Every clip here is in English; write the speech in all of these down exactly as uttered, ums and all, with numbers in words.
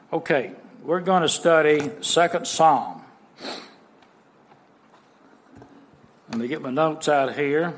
Okay, we're going to study Second Psalm. Let me get my notes out here.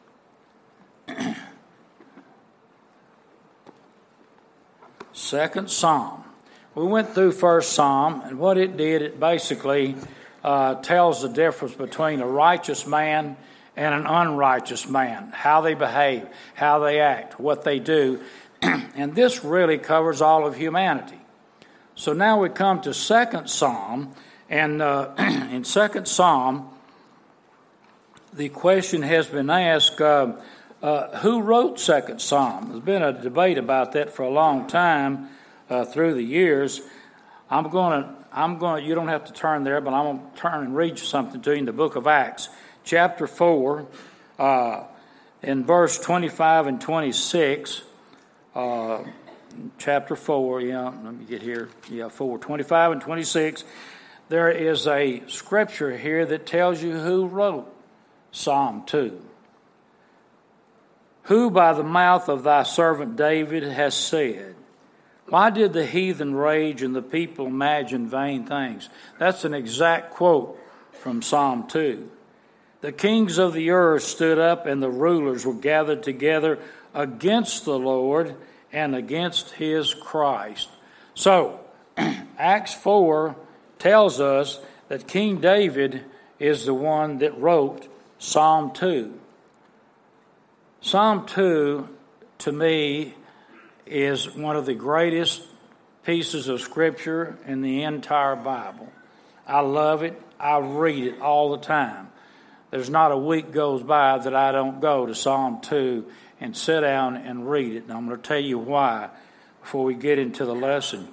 Second Psalm. We went through First Psalm, and what it did, it basically uh, tells the difference between a righteous man and an unrighteous man, how they behave, how they act, what they do. And this really covers all of humanity. So now we come to Second Psalm, and uh, in Second Psalm, the question has been asked, uh, uh, who wrote Second Psalm? There's been a debate about that for a long time uh, through the years. I'm going to, I'm going to, you don't have to turn there, but I'm going to turn and read something to you in the book of Acts, chapter four, uh, in verse twenty-five and twenty-six. Uh, chapter four, yeah, let me get here, yeah, four, twenty-five and twenty-six. There is a scripture here that tells you who wrote Psalm two. Who by the mouth of thy servant David has said, why did the heathen rage and the people imagine vain things? That's an exact quote from Psalm two. The kings of the earth stood up and the rulers were gathered together against the Lord and against his Christ. So, Acts four tells us that King David is the one that wrote Psalm two. Psalm two, to me, is one of the greatest pieces of Scripture in the entire Bible. I love it. I read it all the time. There's not a week goes by that I don't go to Psalm two and sit down and read it. And I'm going to tell you why before we get into the lesson.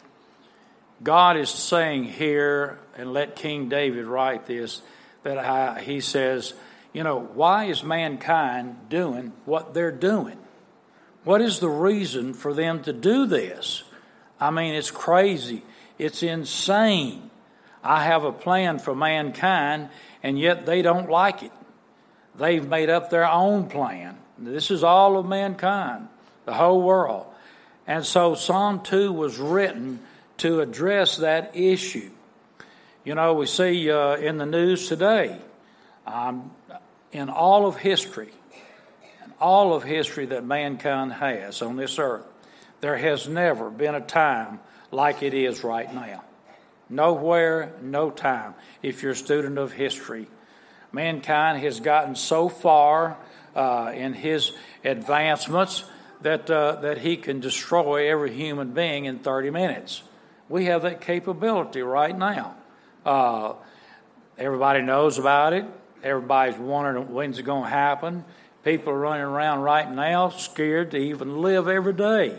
God is saying here, and let King David write this, that I, he says, you know, why is mankind doing what they're doing? What is the reason for them to do this? I mean, it's crazy. It's insane. I have a plan for mankind, and yet they don't like it. They've made up their own plan. This is all of mankind, the whole world. And so Psalm two was written to address that issue. You know, we see uh, in the news today, um, in all of history, in all of history that mankind has on this earth, there has never been a time like it is right now. Nowhere, no time, if you're a student of history. Mankind has gotten so far uh, in his advancements that uh, that he can destroy every human being in thirty minutes. We have that capability right now. Uh, everybody knows about it. Everybody's wondering when's it going to happen. People are running around right now scared to even live every day.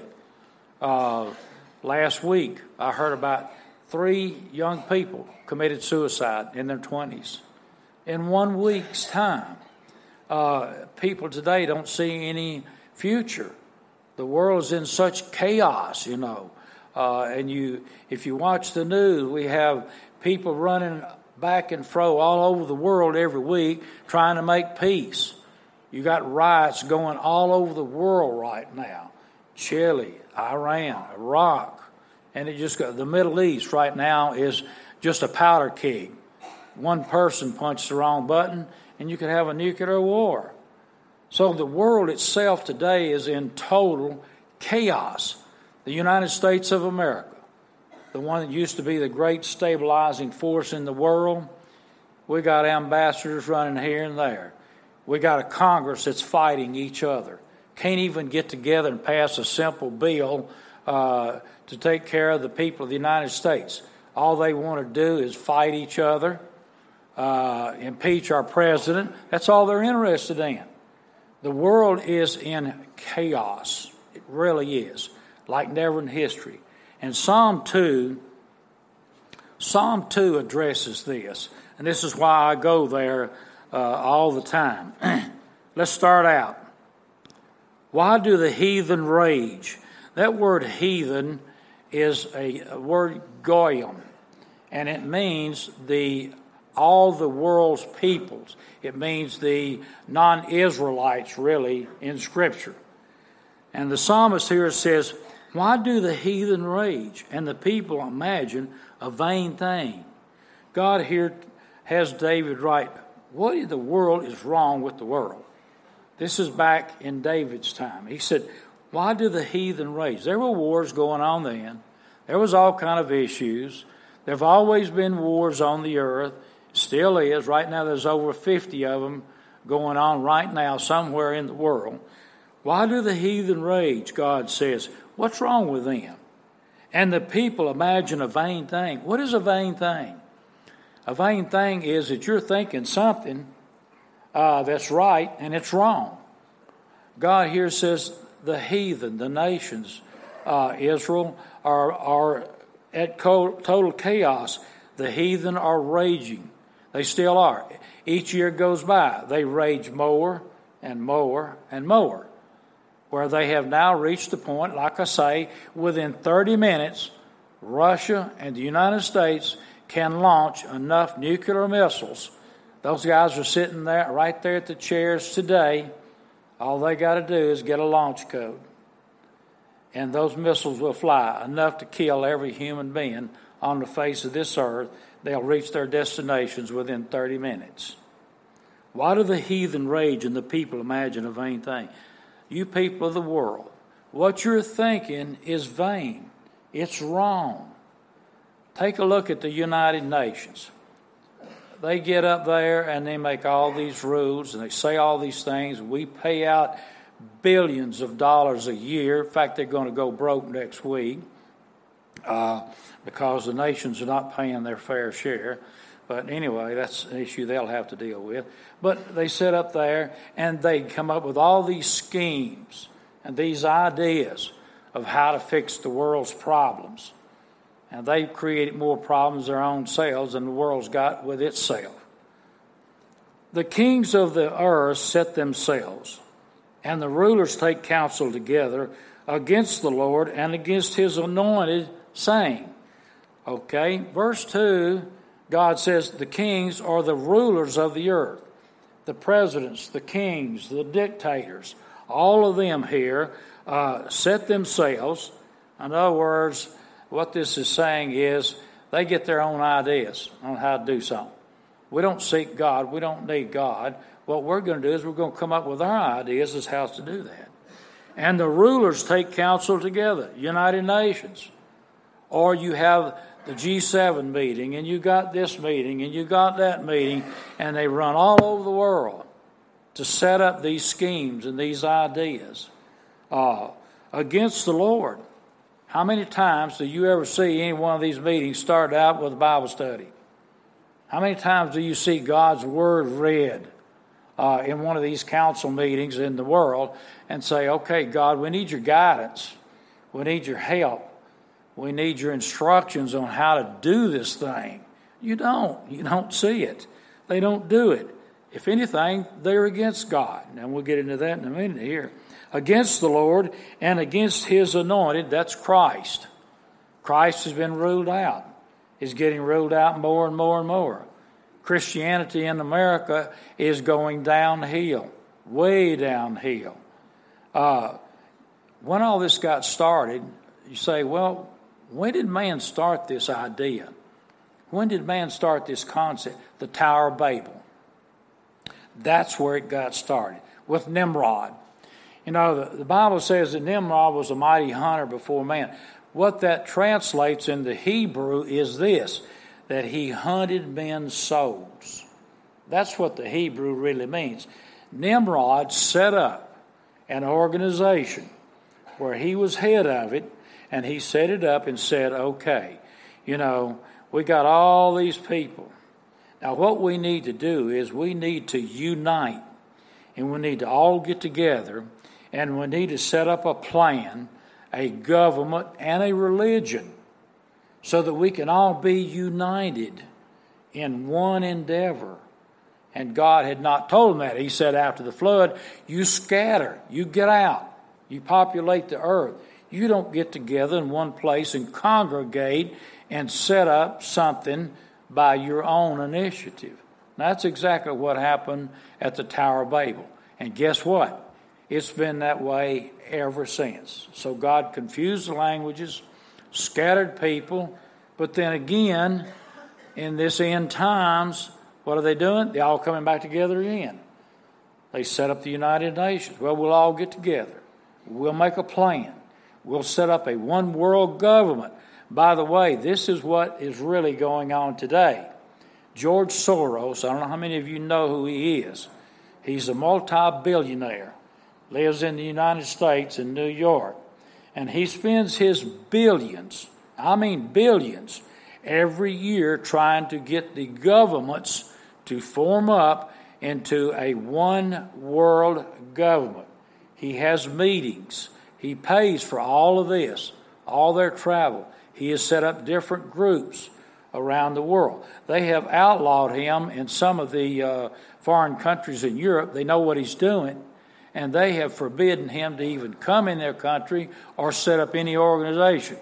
Uh, last week, I heard about three young people committed suicide in their twenties. In one week's time, uh, people today don't see any future. The world is in such chaos, you know. Uh, and you, if you watch the news, we have people running back and fro all over the world every week trying to make peace. You got riots going all over the world right now. Chile, Iran, Iraq, and it just got, the Middle East right now is just a powder keg. One person punched the wrong button, and you could have a nuclear war. So the world itself today is in total chaos. The United States of America, the one that used to be the great stabilizing force in the world, we got ambassadors running here and there. We got a Congress that's fighting each other. Can't even get together and pass a simple bill uh, to take care of the people of the United States. All they want to do is fight each other, uh, impeach our president. That's all they're interested in. The world is in chaos. It really is, like never in history. And Psalm two, Psalm two addresses this. And this is why I go there uh, all the time. Let's start out. Why do the heathen rage? That word heathen is a, a word goyim, and it means the all the world's peoples. It means the non-Israelites, really, in Scripture. And the psalmist here says, Why do the heathen rage and the people imagine a vain thing? God here has David write, what in the world is wrong with the world? This is back in David's time. He said, why do the heathen rage? There were wars going on then. There was all kind of issues. There have always been wars on the earth. Still is. Right now there's over fifty of them going on right now somewhere in the world. Why do the heathen rage, God says? What's wrong with them? And the people imagine a vain thing. What is a vain thing? A vain thing is that you're thinking something uh, that's right and it's wrong. God here says the heathen, the nations, uh, Israel, are, are at total chaos. The heathen are raging. They still are. Each year goes by, they rage more and more and more, where they have now reached the point, like I say, within thirty minutes, Russia and the United States can launch enough nuclear missiles. Those guys are sitting there, right there at the chairs today. All they got to do is get a launch code. And those missiles will fly, enough to kill every human being on the face of this earth. They'll reach their destinations within thirty minutes. Why do the heathen rage and the people imagine a vain thing? You people of the world, what you're thinking is vain. It's wrong. Take a look at the United Nations. They get up there and they make all these rules and they say all these things. We pay out billions of dollars a year. In fact, they're going to go broke next week uh, because the nations are not paying their fair share. But anyway, that's an issue they'll have to deal with. But they sit up there and they come up with all these schemes and these ideas of how to fix the world's problems. And they've created more problems their own selves than the world's got with itself. The kings of the earth set themselves, and the rulers take counsel together against the Lord and against his anointed, saying, okay, verse two, God says the kings are the rulers of the earth. The presidents, the kings, the dictators, all of them here uh, set themselves. In other words, what this is saying is they get their own ideas on how to do something. We don't seek God. We don't need God. What we're going to do is we're going to come up with our ideas as how to do that. And the rulers take counsel together, United Nations. Or you have the G seven meeting, and you got this meeting, and you got that meeting, and they run all over the world to set up these schemes and these ideas uh, against the Lord. How many times do you ever see any one of these meetings start out with a Bible study? How many times do you see God's Word read uh, in one of these council meetings in the world and say, okay, God, we need your guidance. We need your help. We need your instructions on how to do this thing. You don't. You don't see it. They don't do it. If anything, they're against God. And we'll get into that in a minute here. Against the Lord and against his anointed, that's Christ. Christ has been ruled out. He's getting ruled out more and more and more. Christianity in America is going downhill, way downhill. Uh, when all this got started, you say, well, when did man start this idea? When did man start this concept? The Tower of Babel. That's where it got started, with Nimrod. You know, the, the Bible says that Nimrod was a mighty hunter before man. What that translates into Hebrew is this, that he hunted men's souls. That's what the Hebrew really means. Nimrod set up an organization where he was head of it, and he set it up and said, okay, you know, we got all these people. Now what we need to do is we need to unite, and we need to all get together, and we need to set up a plan, a government, and a religion so that we can all be united in one endeavor. And God had not told them that. He said after the flood, you scatter, you get out, you populate the earth. You don't get together in one place and congregate and set up something by your own initiative. That's exactly what happened at the Tower of Babel. And guess what? It's been that way ever since. So God confused the languages, scattered people, but then again, in this end times, what are they doing? They're all coming back together again. They set up the United Nations. Well, we'll all get together. We'll make a plan. We'll set up a one world government. By the way, this is what is really going on today. George Soros, I don't know how many of you know who he is. He's a multi-billionaire, lives in the United States in New York, and he spends his billions, I mean billions, every year trying to get the governments to form up into a one world government. He has meetings. He pays for all of this, all their travel. He has set up different groups around the world. They have outlawed him in some of the uh, foreign countries in Europe. They know what he's doing, and they have forbidden him to even come in their country or set up any organization.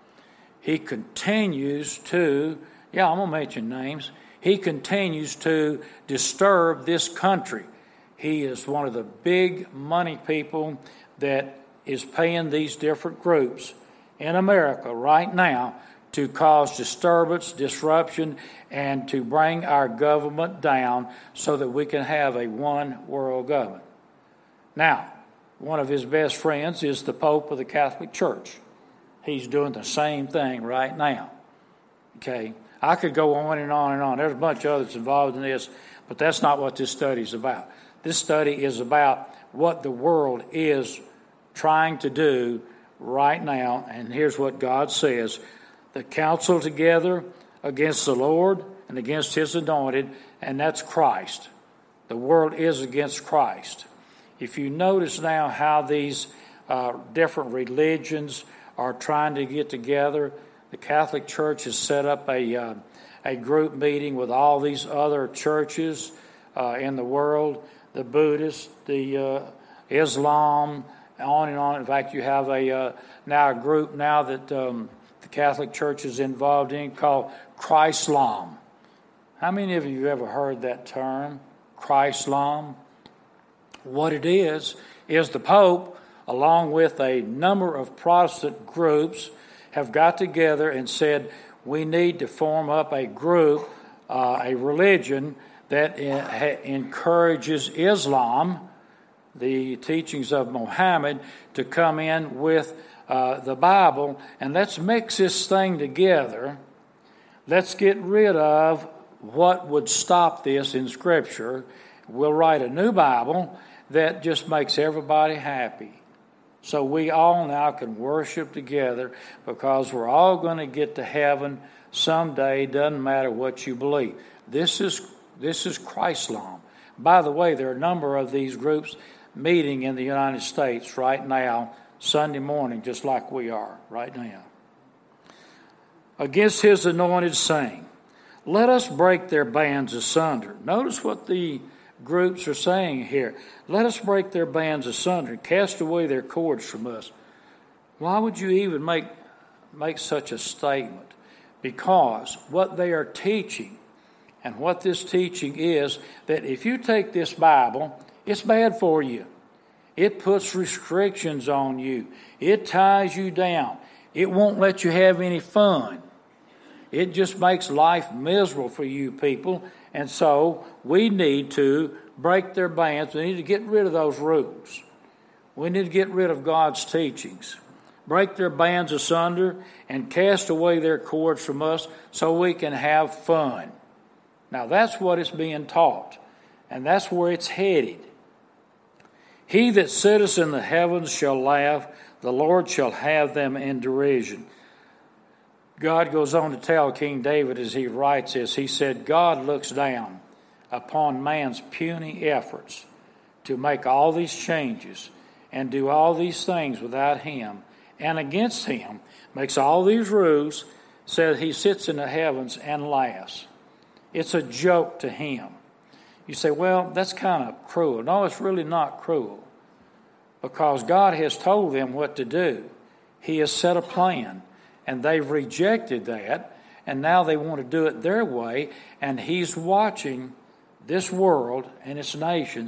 He continues to, yeah, I'm going to mention names. He continues to disturb this country. He is one of the big money people that is paying these different groups in America right now to cause disturbance, disruption, and to bring our government down so that we can have a one world government. Now, one of his best friends is the Pope of the Catholic Church. He's doing the same thing right now. Okay, I could go on and on and on. There's a bunch of others involved in this, but that's not what this study is about. This study is about what the world is trying to do right now, and here's what God says. The counsel together against the Lord and against his anointed, and that's Christ. The world is against Christ. If you notice now how these uh, different religions are trying to get together, the Catholic Church has set up a, uh, a group meeting with all these other churches uh, in the world, the Buddhists, the uh, Islam, on and on. In fact, you have a uh, now a group now that um, the Catholic Church is involved in called Chrislam. How many of you have ever heard that term, Chrislam? What it is, is the Pope, along with a number of Protestant groups, have got together and said, we need to form up a group, uh, a religion that uh, encourages Islam, the teachings of Muhammad, to come in with uh, the Bible, and let's mix this thing together. Let's get rid of what would stop this in Scripture. We'll write a new Bible that just makes everybody happy. So we all now can worship together because we're all going to get to heaven someday. Doesn't matter what you believe. This is this is Chrislam. By the way, there are a number of these groups meeting in the United States right now, Sunday morning, just like we are right now. Against his anointed, saying, let us break their bands asunder. Notice what the groups are saying here. Let us break their bands asunder, cast away their cords from us. Why would you even make, make such a statement? Because what they are teaching, and what this teaching is, that if you take this Bible, it's bad for you. It puts restrictions on you. It ties you down. It won't let you have any fun. It just makes life miserable for you people. And so we need to break their bands. We need to get rid of those rules. We need to get rid of God's teachings. Break their bands asunder and cast away their cords from us so we can have fun. Now that's what is being taught. And that's where it's headed. He that sitteth in the heavens shall laugh. The Lord shall have them in derision. God goes on to tell King David as he writes this, he said, God looks down upon man's puny efforts to make all these changes and do all these things without him and against him, makes all these rules, says he sits in the heavens and laughs. It's a joke to him. You say, well, that's kind of cruel. No, it's really not cruel, because God has told them what to do. He has set a plan. And they've rejected that, and now they want to do it their way, and he's watching this world and its nations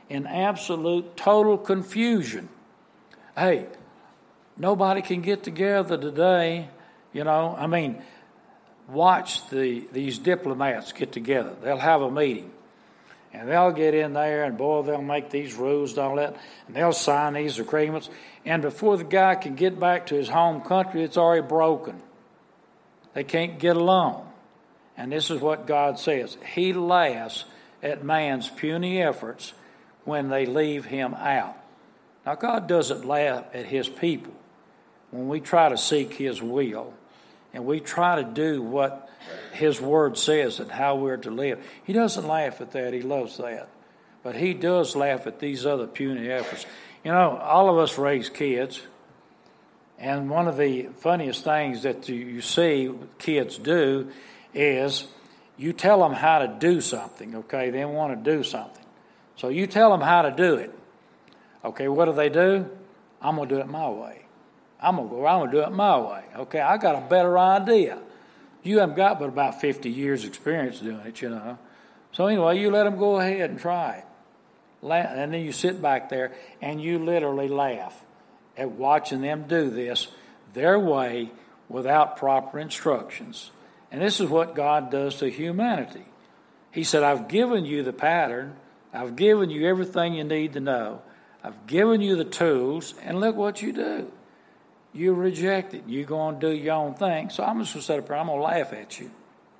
in absolute, total confusion. Hey, nobody can get together today, you know. I mean, watch the these diplomats get together. They'll have a meeting. And they'll get in there, and boy, they'll make these rules and all that, and they'll sign these agreements. And before the guy can get back to his home country, it's already broken. They can't get along. And this is what God says. He laughs at man's puny efforts when they leave him out. Now, God doesn't laugh at his people when we try to seek his will and we try to do what his word says and how we're to live. He doesn't laugh at that. He loves that. But he does laugh at these other puny efforts. You know, all of us raise kids, and one of the funniest things that you see kids do is you tell them how to do something, okay? They want to do something. So you tell them how to do it. Okay, what do they do? I'm going to do it my way. I'm going to go, I'm going to do it my way. Okay, I got a better idea. You haven't got but about fifty years experience doing it, you know. So anyway, you let them go ahead and try it. And then you sit back there and you literally laugh at watching them do this their way without proper instructions. And this is what God does to humanity. He said, I've given you the pattern. I've given you everything you need to know. I've given you the tools, and look what you do. You reject it. You go and do your own thing. So I'm just going to sit up here. I'm going to laugh at you.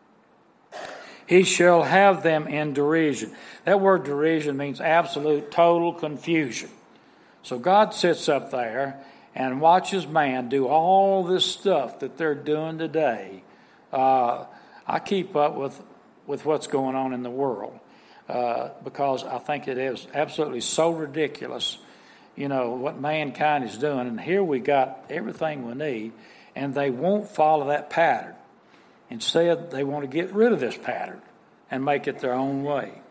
He shall have them in derision. That word derision means absolute, total confusion. So God sits up there and watches man do all this stuff that they're doing today. Uh, I keep up with, with what's going on in the world uh, because I think it is absolutely so ridiculous, you know, what mankind is doing. And here we got everything we need, and they won't follow that pattern. Instead, they want to get rid of this pattern and make it their own way.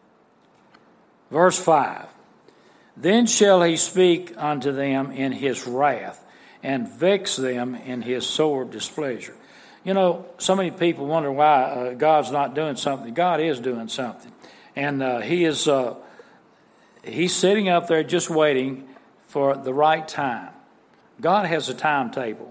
Verse five, then shall he speak unto them in his wrath and vex them in his sore displeasure. You know, so many people wonder why uh, God's not doing something. God is doing something. And uh, he is uh, he's sitting up there just waiting for the right time. God has a timetable.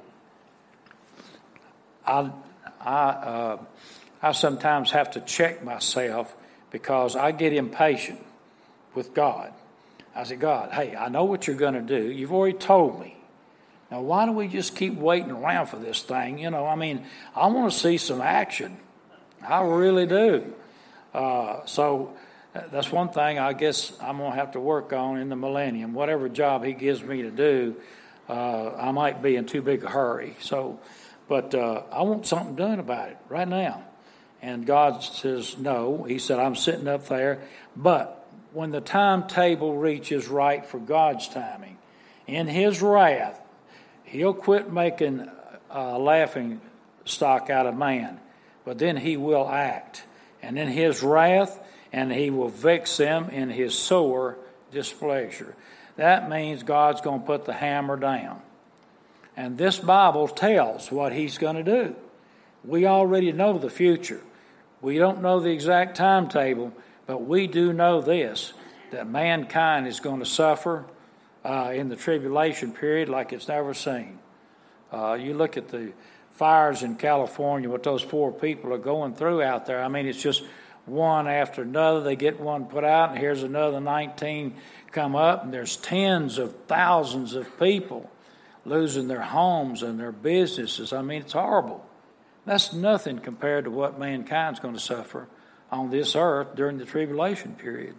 I, I, uh, I sometimes have to check myself because I get impatient with God. I say, God, hey, I know what you're going to do. You've already told me. Now, why do we just keep waiting around for this thing? You know, I mean, I want to see some action. I really do. Uh, so that's one thing I guess I'm going to have to work on in the millennium. Whatever job he gives me to do, uh, I might be in too big a hurry. So, but uh, I want something done about it right now. And God says, no. He said, I'm sitting up there. But when the timetable reaches right for God's timing, in his wrath, he'll quit making a laughing stock out of man. But then he will act. And in his wrath, and he will vex them in his sore displeasure. That means God's going to put the hammer down. And this Bible tells what he's going to do. We already know the future. We don't know the exact timetable, but we do know this, that mankind is going to suffer uh, in the tribulation period like it's never seen. Uh, you look at the fires in California, what those poor people are going through out there. I mean, it's just one after another. They get one put out, and here's another nineteen come up, and there's tens of thousands of people losing their homes and their businesses. I mean, it's horrible. That's nothing compared to what mankind's going to suffer on this earth during the tribulation period.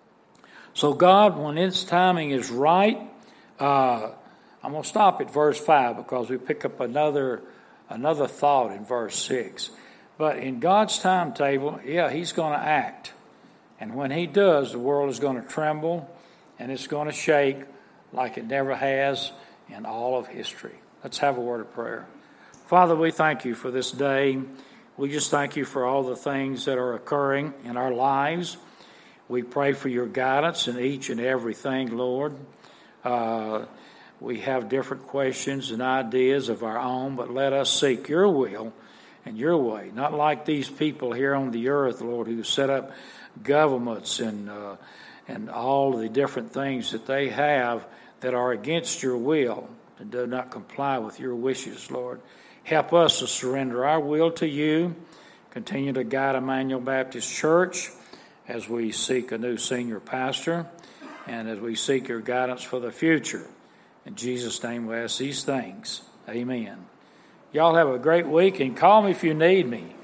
So God, when its timing is right, uh, I'm going to stop at verse five because we pick up another another thought in verse six. But in God's timetable, yeah, he's going to act. And when he does, the world is going to tremble and it's going to shake like it never has in all of history. Let's have a word of prayer. Father, we thank you for this day. We just thank you for all the things that are occurring in our lives. We pray for your guidance in each and everything, Lord. Uh, we have different questions and ideas of our own, but let us seek your will and your way. Not like these people here on the earth, Lord, who set up governments and uh, and all the different things that they have that are against your will and do not comply with your wishes, Lord. Help us to surrender our will to you. Continue to guide Emmanuel Baptist Church as we seek a new senior pastor and as we seek your guidance for the future. In Jesus' name we ask these things. Amen. Y'all have a great week, and call me if you need me.